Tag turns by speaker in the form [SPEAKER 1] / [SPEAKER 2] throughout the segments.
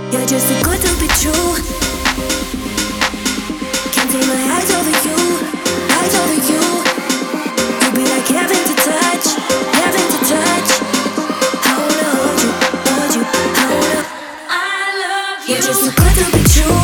[SPEAKER 1] You're just too good to be true. Can't take my eyes over you, eyes over you. You be like heaven to touch, heaven to touch. I wanna hold you, hold you. I love you. You're just too good to be true.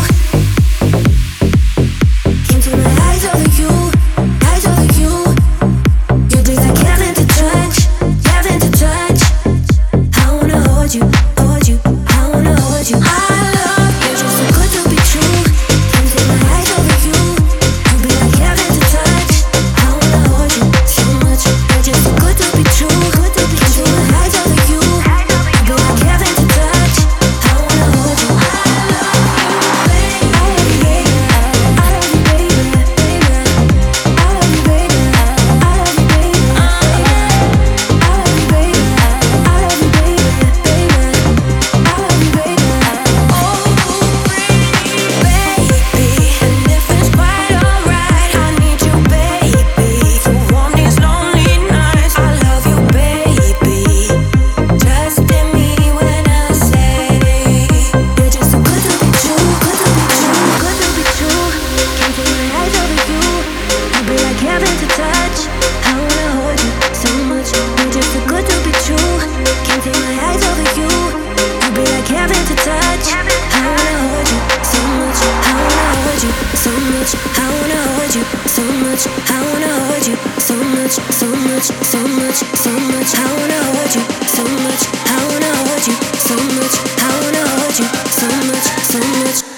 [SPEAKER 1] Can't take my eyes over you, eyes over you. You be like heaven to touch, heaven to touch. I wanna hold you, hold you. I wanna hold you. I love you. You're just too good to be true. Can't take my eyes over you. You be like heaven to touch. I wanna hold you so much. You're just too good to be true. Can't take my eyes over you. You be like heaven to touch. I wanna hold you. I love you, baby. I love you, baby. I love you, baby. I love you, baby. I love you, baby. I love you, baby. I love you, baby. Oh, pretty baby, and if it's quite alright, I need you, baby, to warm these lonely nights. I love you, baby. Trust in me when I say you're just too good to be true, good to be true, good to be true. Can't take my eyes over you. You be like heaven to touch. I wanna hold you so much. You're just too good to be true. Can't take my eyes over you. You be like heaven to touch. I wanna hold you so much. I wanna hold you so much. I wanna hold you so much. I wanna hold you so much, so much, so much, so much. I wanna hold you so much. I wanna hold you so much. I wanna hold you so much, so much.